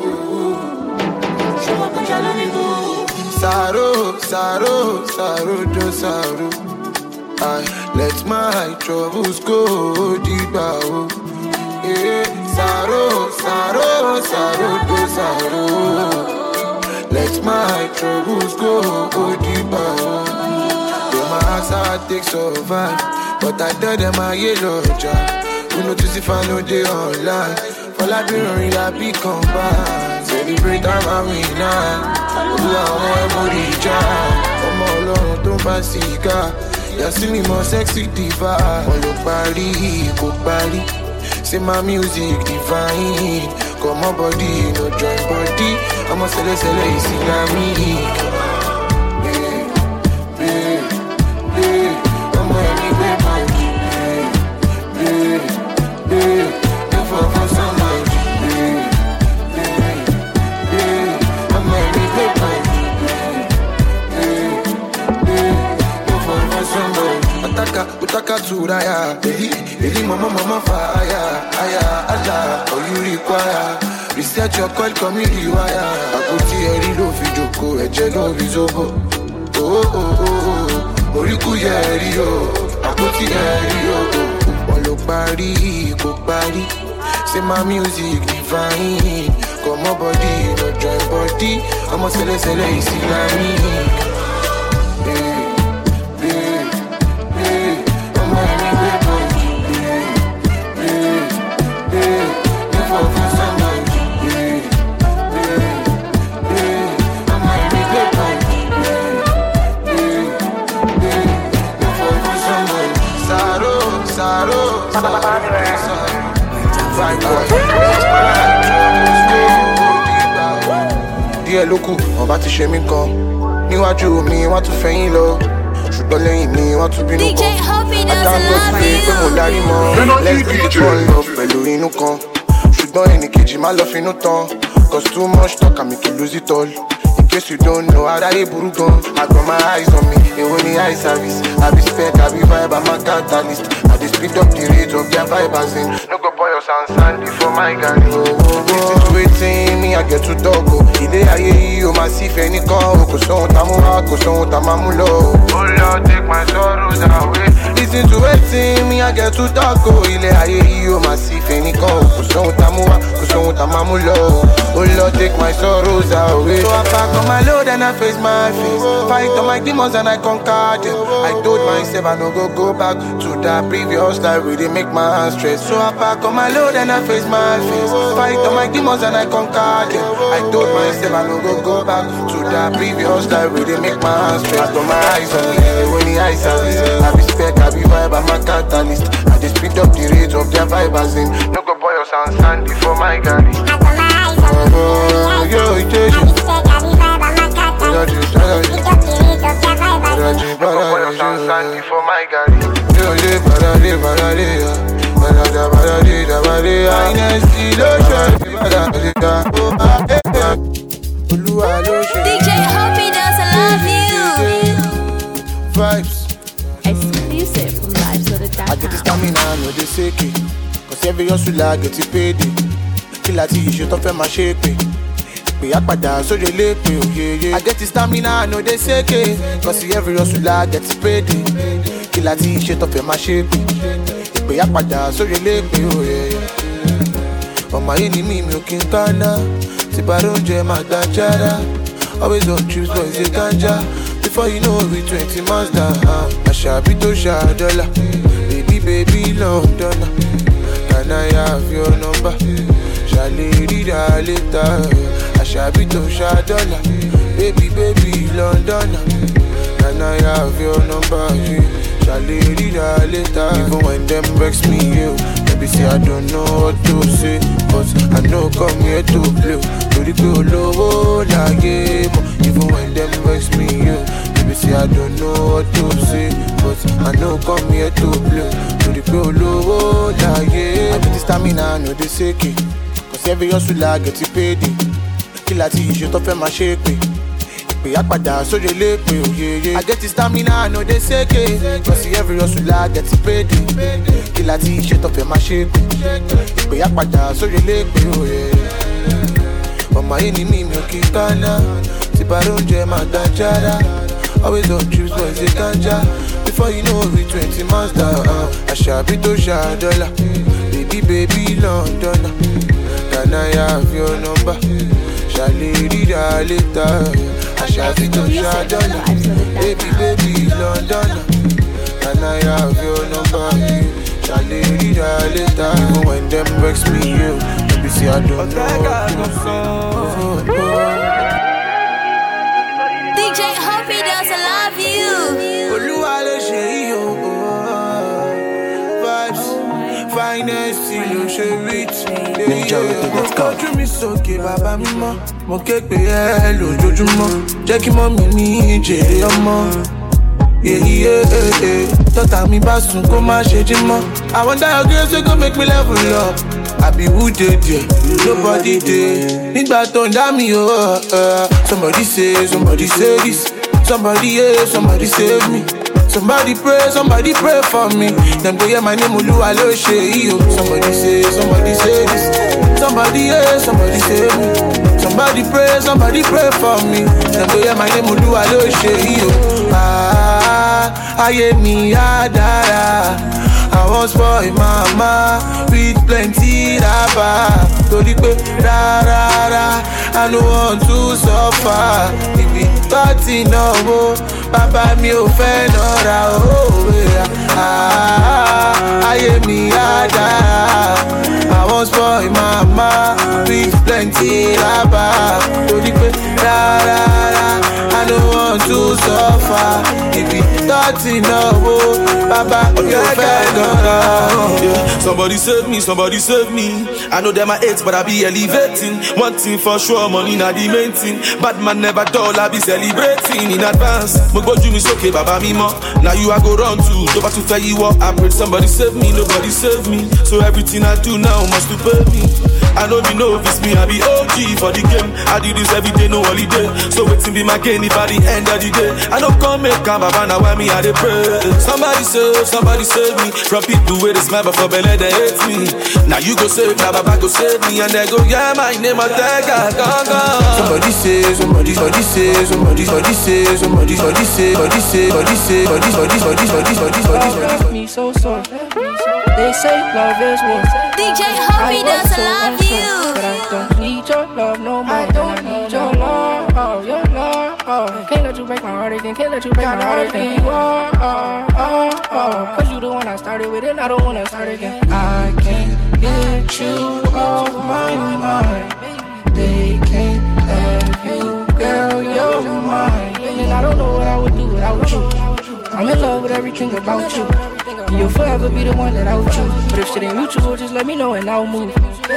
Sorrow, sorrow, sorrow, do sorrow. I let my troubles go deeper. Yeah, sorrow, sorrow, sorrow, do sorrow. Let my troubles go deeper. Yeah, my heart's hard take survive, but I tell them I yellow jar. Who notice if I know they online? All I be running, I be combined. Celebrate time I win now. Who I want body jam. I'm all alone, don't fancy car. You see me more sexy diva. All your body, go body. Say my music divine. Come on body, no joint body. I'm a sele sele Islamic. Utaka turaya, eli, eli mama mama fire, aya, Allah, all you require. Reset your call, come in the wire. Akuti eri lo fi joko, eje lo fi zobo. Oh oh oh oh, oriku yeri yo, akuti yeri yo. All lo pari, go pari. Say my music divine. Come on body, no join body. I'm a sele sele Islamic. Díẹ̀ ló kù, wọ́n bá ti ṣe mí kan. Níwájú mi, wọ́n tún fẹ̀yìn lọ. Ṣùgbọ́n lẹ́yìn mi, wọ́n tún bínú kan. Àtàwọn sí pé mo darí mọ́. Lẹ́sìn tó ń lọ pẹ̀lú inú kan. Ṣùgbọ́n ẹnìkejì má lọ finú tán. Cause too much talk and make you lose it all. In case you don't know, aráyé burú gan. I got my eyes on me, èwo ni eye service. I be spec, I be vibe, I'm a catalyst. I dey speed up the rate of their vibe as in. No go boy your sound sandy for my guy. Oh, oh, oh. Listen to waiting, me I get to talk. Ilé ayé yìí o máa sí fẹ́ nìkan. Kò sóhun tá mú wá, kò sóhun tá máa mú lọ. Oh Lord, take my sorrows away. Listen to waiting, me I get to talk. Ilé ayé yìí o máa sí fẹ́ nìkan. Kò sóhun tá mú wá, kò sóhun tá máa mú lọ. Oh Lord, take my sorrows away. So I pack on my load and I face my face. Fight on my demons and I conquer them. I told myself I no go go back to that previous life where they make my hands stress. So I pack on my load and I face my face. Fight on my demons and I conquer them. I told myself I no go go back to that previous life where they make my hands stress. I got my eyes on me, when the eye service. I be spec, I be vibe, I'm a catalyst. I just speed up the rate of their vibe as in. No go boy your sound sandy for my guy. Oh, yo, it is you. Got you, got you. Got you, got you. Sandy for my guy. Yo, live, badali, badali, badada, badadi, badadi. I need to lotion, badadi, badadi. D J Hoppy does love you. Vibes. Exclusive from Vibes of the Dark. I get the stamina, no they shake it. Cause every hustle like get it paid. Kill a tea, shit off my shape. Pay up pada, so they late me, oh yeah, yeah. I get the stamina, I know they say it. Cause every hustle like get it paid. Kill a tea, shit off my shape. Pay up pada, so they late me, oh yeah, yeah. On my enemy, milking kana. Tibaron jam at that jara. Always on trips, boys, they ganja. Before you know we twenty months down. I shall be to Shadola. Baby, baby, London. Can I have your number? Shall I read that later? I shall be to Shadola. Baby, baby, London. Can I have your number? Shall I read that later? Even when them vex me, you maybe say I don't know what to say, but I know come here to play. To the people low la game. Even when them vex me, you maybe say I don't know what to say, but I know come here to play. To the people low la game. I get the stamina, I know they say it. Cause every hustle I get it paid. Kill a tea, shit off my shape. Pay up pada, so they late me, oh yeah, yeah. I get the stamina, I know they say it. Cause every hustle I get it paid. Kill a tea, shit off my shape. Pay up pada, so they late me, oh yeah, yeah. On my enemy, milky kana. Tibaron jam at that jara. Always on trips, boys, they ganja. Before you know we twenty months down. uh, I shall be to Shadola. Baby, baby, London. Can I have your number? Shall I read that later? I shall be to Shadola. Baby, baby, London. Can I have your number? Shall I read that later? Even when them vex me, you maybe say I don't know. D J Hoppy doesn't love you. Oluwale ṣe yo. Vibes, finest, lo ṣe rich. Ojú mi sókè bàbá mi mọ́, mo ké pè ẹ́ lójoojúmọ́, jẹ́ kí mọ́ mi ní jèrè ọmọ. Yeah, yeah, yeah, yeah. Tọ́ta mi bá sùn kó má ṣe jí mọ́. I wonder your grace wey go make me level up. I be who dey there, nobody dey. Nígbà tó ń dá mi o, somebody say, somebody say this. Somebody, yeah, somebody save me. Somebody pray, somebody pray for me. Them go hear my name, Oluwa lo ṣe iyo. Somebody say, somebody say this. Somebody, yeah, somebody save me. Somebody pray, somebody pray for me. Them go hear my name, Oluwa lo ṣe iyo. Ah, ayé mi á dára. I was for a mama with plenty raba. Torí pé rárá, I no want to suffer. Ibi tó ti náwó, bàbá mi ò fẹ́ nọ́ra òwe. Ayé mi á dára. I was for a mama with plenty raba. Torí pé rárá, I no want to suffer. Ibi tó ti náwó, bàbá mi ò fẹ́ nọ́ra. Yeah. Somebody save me, somebody save me. I know them are eight, but I be elevating. One thing for sure, money not the main thing. Bad man never dull, I be celebrating in advance. Mo gbójú mi sókè, bàbá mi mọ̀. Now you I go run to, tó bá tún fẹ́ yí wọ́. I pray somebody save me, nobody save me. So everything I do now must to pay me. I know me know if it's me, I be O G for the game. I do this every day, no holiday. So waiting be my gain if at the end of the day. I don't come make come, baba, now why me I dey pray. Somebody save, somebody save me. From people with a smile, but for belly they hate me. Now you go save, now baba go save me. And they go, yeah, my name I take a gaga. Somebody say, somebody, somebody say, somebody, somebody say, somebody, somebody say, somebody say, somebody say, somebody, somebody, somebody, somebody, somebody, somebody, somebody. Me so sorry. They say love is war. D J Hoppy doesn't love you. But I don't need your love no more. I don't need your love, oh, your love, oh. Can't let you break my heart again. Can't let you break my heart again. You are, oh, oh, oh. Cause you the one I started with and I don't wanna start again. I can't get you off my mind. They can't have you, girl, you're mine. And I don't know what I would do without you. I'm in love with everything about you. You'll forever be the one that I would choose. But if shit ain't mutual, just let me know and I'll move.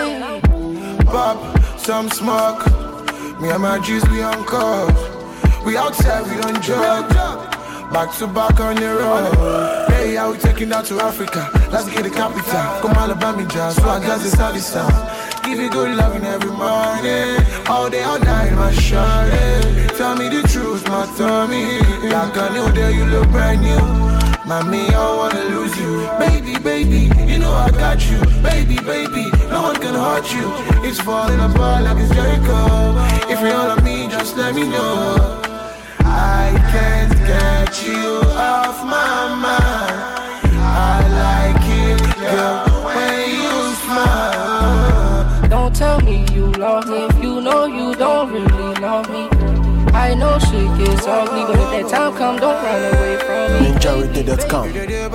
Pop some smoke. Me and my G's, we on call. We outside, we on drug. Back to back on the road. Hey, how we taking out to Africa? Let's get the capital. Come Alabama, jazz. Swag as it's all the sound. Give you good loving every morning. All day, all night, my shawty. Tell me the truth, my tummy. Like a new day, you look brand new. Mommy, I wanna lose you. Baby, baby, you know I got you. Baby, baby, baby, no one can hurt you. It's falling apart like it's Jericho. If you're all of me, just let me know. I can't get you off my mind. I like it, girl, when you smile. Don't tell me you love me if you know you don't really love me. I know shit gets ugly, but if that time come, don't run away from me. Ninja Rhythm dot com.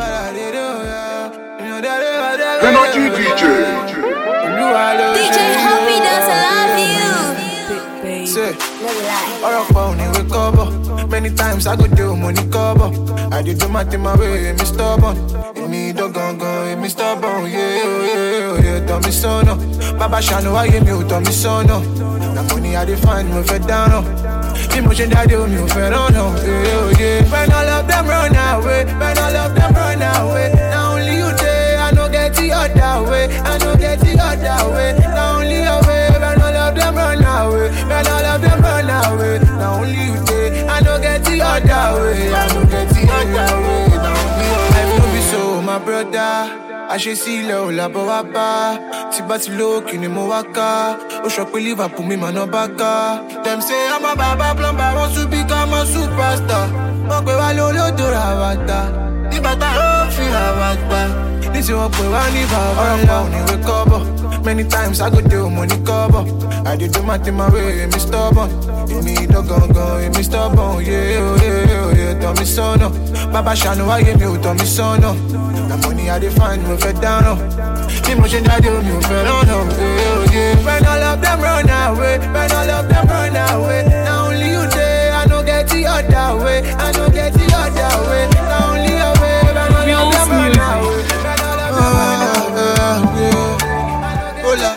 Energy D J. D J Hoppy does love you. Say, all of phone we cover. Many times I go do money cover. I did do my thing my way, me stubborn. Me don't go go, me stubborn. Yeah, yeah, yeah. Tell me so no. Baba Shano, I give me tell me so no. The money I define me fed down no. Emotion that do me fed on no. Yeah, yeah. When all of them run away, when all of them run away. Now only you there, I don't get the other way. I don't get the other way. Now only your way, when all of them run away, when all of them run away. Now only you there, I don't get the other way. I don't get the other way. Now only your way. Life no be so, my brother. I should see low la boapa. Tibati low kini mo waka. O shop we Liverpool me man no baka. Them say I'm a baba plumber, want to become a superstar. Okwe wa lo lo do rawata. Ni bata o fi rawata. This is what we want to have. Ni we cover. Many times I go do money cover. I do do my thing my way, me stubborn. Me don't go go, me stubborn. Yeah, yeah, yeah. Tell me so no. Baba Shano, I give you tell me so no. The money I define me fed down no. Emotion that do me fed on no. Yeah, yeah. When all of them run away, when all of them run away. Now only you there, I don't get the other way. I don't get the other way. Now only your way, when all of them run away. When all of them run away. Hola.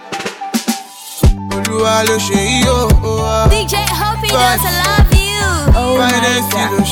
Olúwa ló ṣe yí o. D J Hoppy does love you. Oh my God,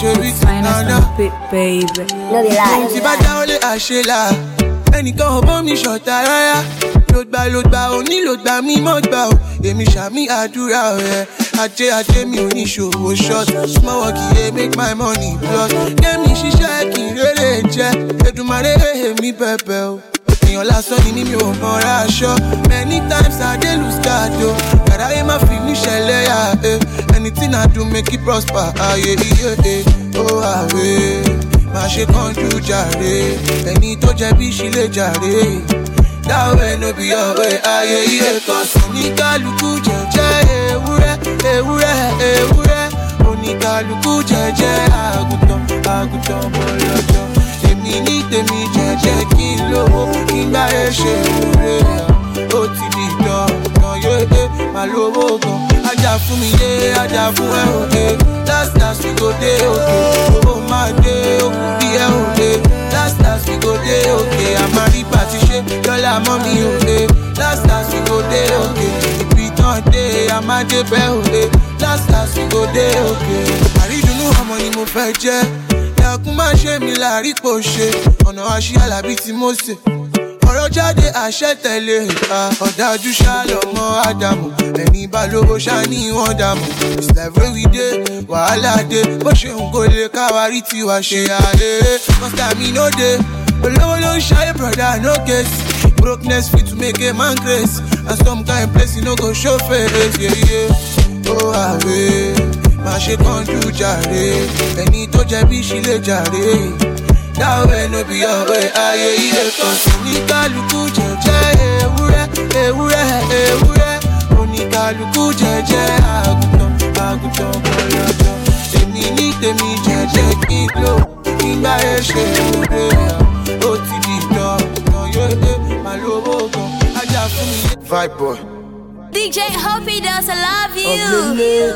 baby. No be lie. Tí bá já olè àṣelà, ẹnìkan ò bọ́ mi ṣọ̀tá rárá. Lògbà lògbà òní lògbà mi mọ́ gbà o. Èmi ṣàmì àdúrà rẹ̀. Ajé ajé mi ò ní ṣòwò short. Small work yẹ make my money plus. Kémi ṣiṣẹ́ kí n rere jẹ́. Èdùmàrè èmi bẹ̀bẹ̀ o. Èèyàn lásán ni mímí ò mọ́ra aṣọ. Many times I dey lose guard o. Yàrá yẹn má fi mí ṣẹlẹ̀ yà ẹ́. Anything I do make it prosper. Ayé iye ẹ̀ ó àwẹ̀. Má ṣe kánjú jàre. Ẹni tó jẹ̀bi ṣì lè jàre. That way no be your way. Ayé iye kan sùn ní kálukú jẹ́jẹ́ ewúrẹ́ ewúrẹ́ ewúrẹ́. Oníkálukú jẹ́jẹ́ àgùntàn àgùntàn bọ́lọ́jọ́. Èmi ní tèmi jẹ́jẹ́ kí n lówó kí n gbá ẹ ṣe òwúrẹ́ yà. Ó ti di dandan yé é máa lówó gan. Ajá fún mi yé ajá fún ẹ òde. Last last we go dey okay. Owó máa dé òkú bí ẹ òde. Last last we go dey okay. Àmàrí pàtí ṣe lọ́la mọ́ mi òde. Last last we go dey okay. Ìbí tán dé àmàdé bẹ́ òde. Last last we go dey okay. Àrídùnnú ọmọ ni mo fẹ́ jẹ́. Ẹkún máa ṣe mi láàrí pò ṣe. Ọ̀nà àṣì Àlàbí tí mo ṣe. Ọ̀rọ̀ jáde àṣẹ tẹ̀lé. Ọ̀dájú ṣá lọ́mọ Ádámù. Ẹni bá lówó ṣá ní wọ́n dàmú. It's like every we dey, wàhálà dé. Bó ṣe ń kó lè káwárí tiwa ṣe àlè. Kọ́sítà mi no dey. Olówó ló ń ṣayé brother no case. Brokenness fit to make a man grace. And some kind place you no go show face. Yeah, yeah. Oh, àwẹ̀. Má ṣe kánjú jàre. Ẹni tó jẹ̀bi ṣì lè jàre. That way no be your way. Ayé ilé kan sùn ní kálukú jẹ́jẹ́ ewúrẹ́ ewúrẹ́ ewúrẹ́. Oníkálukú jẹ́jẹ́ àgùntàn àgùntàn bọ́lọ́jọ́. Èmi ní tèmi jẹ́jẹ́ kí n lò kí n gbá ẹ ṣe òwúrẹ́ yà. Ó ti di dandan yé é máa lówó gan. Ajá fún mi. Vibe boy. D J Hoppy does love you.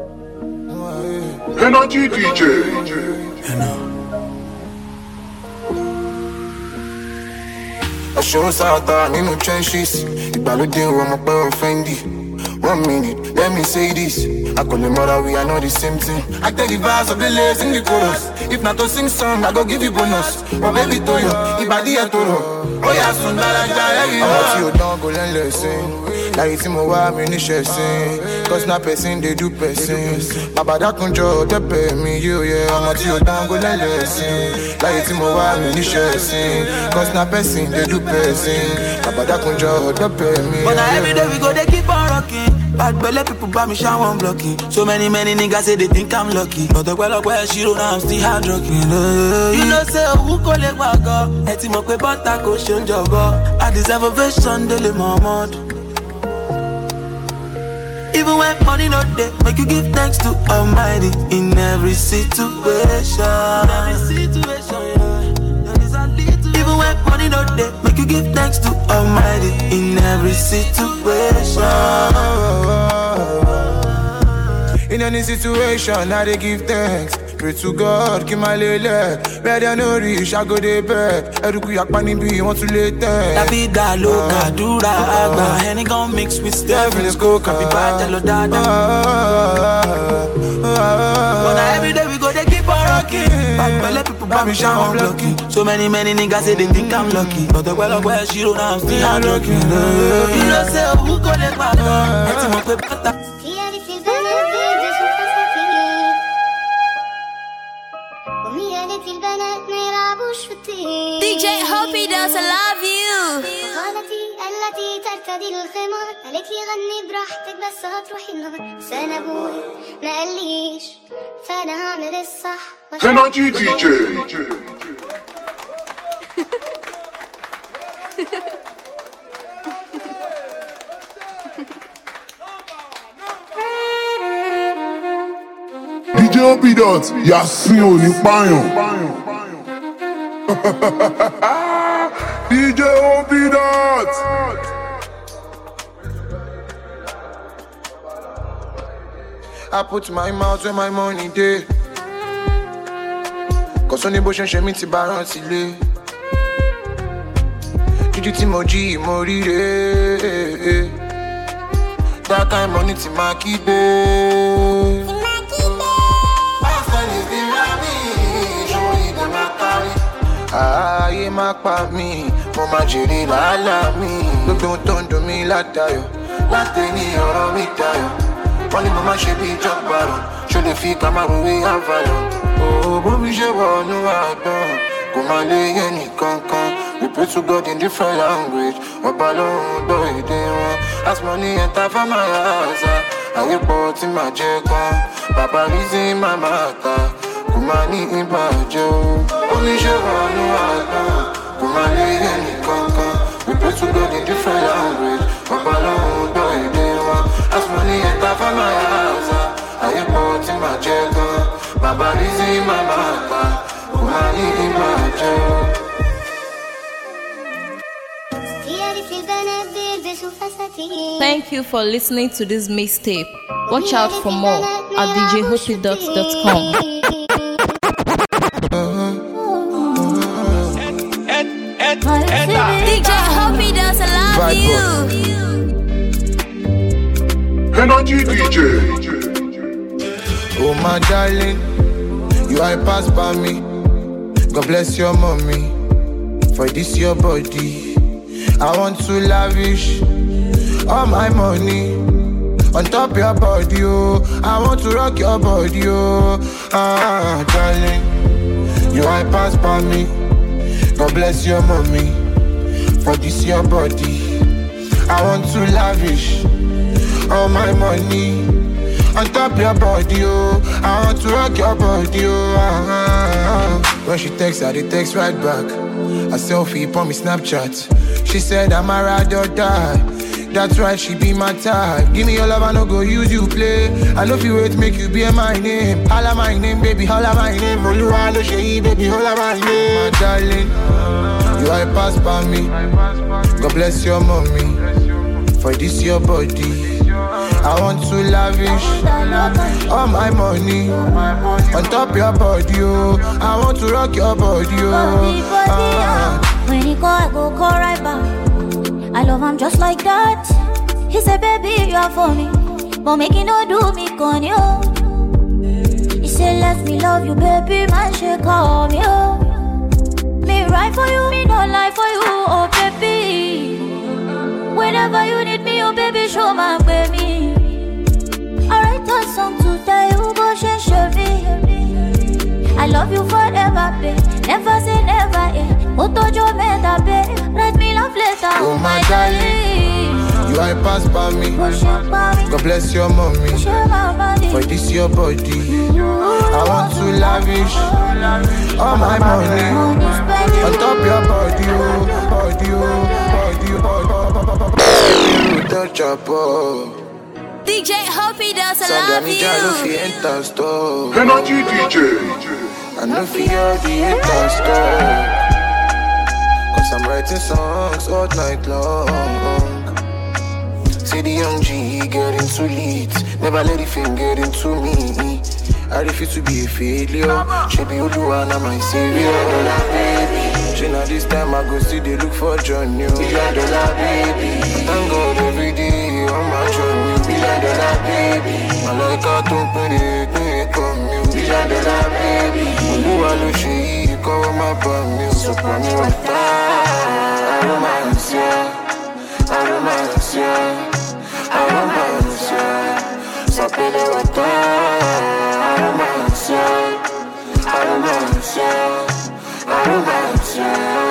Energy D J. Aṣọ sáàtà nínú trenches. Ìgbàlódé ọmọ pẹ́ o Fendi. One minute, let me say this. I call the mother, we are not the same thing. I take the verse of the lyrics in the chorus. If not to sing song, I go give you bonus. My baby to you, ìbàdí ẹ̀ tó rọ̀. Ó yà sùn gbàlájà ẹ̀yìn náà. Ọmọ tí ò dán kò lẹ́nu lẹ́sìn. Láyé tí mo wá mi níṣẹ́ sìn. Cause na person dey do person. Bàbá dákunjọ tẹ́pẹ̀ mi yóò yẹ. Ọmọ tí ò dán kò lẹ́nu lẹ́sìn. Láyé tí mo wá mi níṣẹ́ sìn. Cause na person dey do person. Bàbá dákunjọ tẹ́pẹ̀ mi yóò yẹ. But now every day we go dey keep on rocking. Bad belly people buy me shower one blocking. So many many niggas say they think I'm lucky. But the well up where she don't know I'm still hard rocking. You know say who call it wago? Eti mo pe bota ko shon jogo. I deserve a version daily momod. Even when money not there, make you give thanks to Almighty in every situation. Every situation, yeah. Even when money not there, make you give thanks to Almighty in every situation. In any situation, I dey give thanks. Pray to God, keep my lele. Better no reach, I go dey bed. Eduku yakpani bi, want to lay ten. La vida loca, dura, agua. Henny gon' mix with Stephen's coca. Be bad, tell dada. But now every day we go, they keep on rocking. Bad belly people buy me shower one blocking. So many, many niggas say they think I'm lucky. But the well up where she don't know I'm still hard rocking. You know say who call it back up? Eti mo pe bata. D J Hoppy does I love you. خالتي التي ترتدي الخمار قالت لي غني براحتك بس هتروحي النهار. بس انا ابوي ما قاليش فانا هعمل الصح. Energy دي جي. D J Hoppy Dot, Yasin ò ní pààyàn. D J Hoppy Dot. I put my mouth where my money dey. Cause only bó ṣe ń ṣe mí ti bá rántí lé. Jíjí tí mo jí mo ríre. That kind money ti máa kígbe. Ayé má pa mí, mo máa jèrè làálàá mi. Gbogbo ohun tó ń dùn mí látayọ̀, láti ní ọ̀rọ̀ mi dayọ̀. Wọ́n ní mo máa ṣe bí ìjọba rọ̀, ṣó lè fi Kamaru wé àbáyọ̀. Òwò bó mi ṣe wọnú àgbọ̀n, kò máa lè yé nìkankan. We pray to God in different language, ọba lóhùn gbọ́ èdè wọn. As money enter for my house, ayé pọ̀ tí màá jẹ gan. Bàbá reason màmá ta. Kumani ibajo, oníṣẹ́ wọnú àgbọ̀n. Kumani ẹnì kankan. We pray to God in different language. Ọba lóhùn gbọ́ èdè wọn. As money enter for my house, ayé pọ̀ tí màá jẹ gan. Bàbá reason màmá ta. Kumani ibajo. Thank you for listening to this mixtape. Watch out for more at d j hoppy dot com. D J Hoppy does I love you. Energy D J. Oh my darling, you are passed by me. God bless your mommy for this your body. I want to lavish all my money on top your body, oh. I want to rock your body, oh. Ah, darling, you are passed by me. God bless your mommy for this your body. I want to lavish all my money on top your body, oh. I want to rock your body, oh. Ah, ah, ah. When she texts, I dey text right back. A selfie on me Snapchat. She said I'm a ride or die. That's right, she be my type. Give me your love, I no go use you play. I love you wait, make you be my name. Holla my name, baby, holla my name. Oluwa lo ṣe, baby, holla my name. My darling, you are passed by me. God bless your mommy for this your body. I want to lavish all my money on top your body, oh. I want to rock your body, oh. Ah. When he go, I go call right back. I love him just like that. He said, baby, you are for me, but make it no do me con you. He said, let me love you, baby, man, she call me, oh. Me right for you, me no lie for you, oh baby. Whenever you need me, oh baby, show my baby. I write a song to tell you, but she should be. I love you forever, babe. Never say never, eh. Otojo meda, babe. Write me love letter, oh my darling. You I pass by me. God bless your mommy. For this your body, I want to lavish all my money on top your body, oh, body, oh, body, oh. Touch up, oh. D J Hoppy does I love you. Energy D J. I know for you the haters store. Cause I'm writing songs all night long. See the young G getting too late. Never let the fame get into me. I refuse to be a failure. She be Uduana, my savior. Baby. She know this time I go see they look for John New. Billion dollar baby. Thank God every day on my journey. Billion dollar baby. I like how to put it, put it on me. Billion dollar baby. Oluwa lo ṣe yìí kọ́ má bà mí. Sọ̀pọ̀ mi wà tá. Aromancia, aromancia, aromancia. Sapele wà tá. Aromancia, aromancia, aromancia.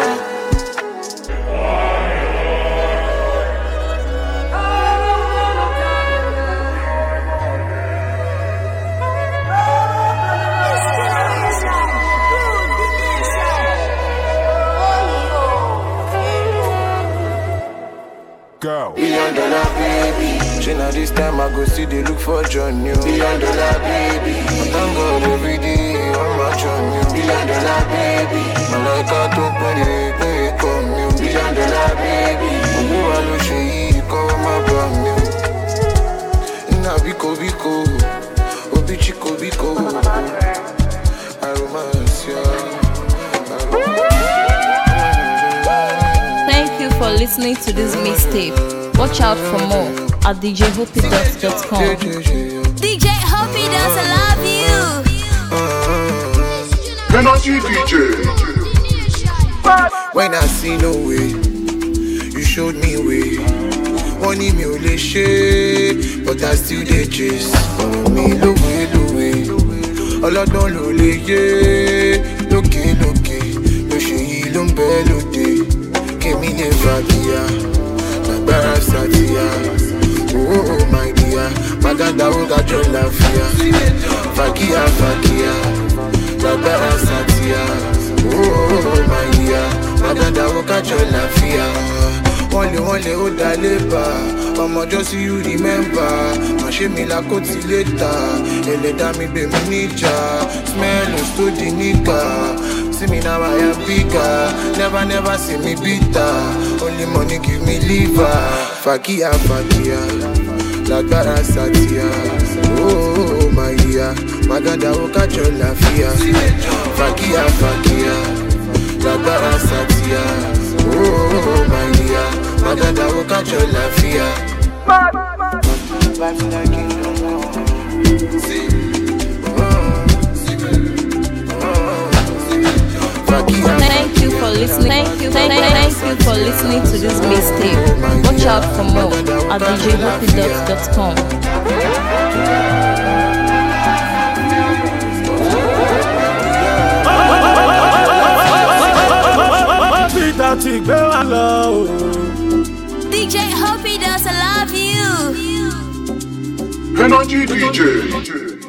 Go. Billion dollar baby. She know this time I go see they look for John New. Billion dollar baby. I thank God every day on my John New. Billion dollar baby. I like how to put it, put it on me. Billion dollar baby. Oluwa lo ṣe yìí kọ́ má bà mí. Ina biko biko, obi chiko biko. Aromancia. Thank you for listening to this mixtape. Watch out for more at d j hoppy dot com. D J Hoppy does I love you. Energy D J. When I see no way, you showed me way. One email lè ṣe, but I still dey chase. Ọ̀rọ̀ mi lówe lówe, ọlọ́dún ló lè yé. Lókè lókè, ló ṣe yìí ló ń bẹ lóde. Kèmí lè fàgìyà, lágbára sàtìyà. Oh my dear, Maganda ó dájọ́ láfíà. Fàgìyà fàgìyà, lágbára sàtìyà. Oh my dear, Maganda ó dájọ́ láfíà. Wọ́n lé wọ́n lé ó dá lébà. Ọmọjọ́ sí you remember. Má ṣe mi la kó ti létà. Ẹlẹ́dàá mi gbé mi níjà. Smell us to the nigga. See me now I am bigger. Never never see me bitter. Only money give me liver. Fakia fakia, lágbára satia. Oh my dear, Maganda ó kájọ láfíà. Fakia fakia, lágbára satia. Oh my dear, Maganda ó kájọ láfíà. Life like it. Thank you for listening. Thank you, thank, thank you for listening to this mixtape. Watch out for more at d j hoppy dot com. D J Hoppy does I love you. Energy D J.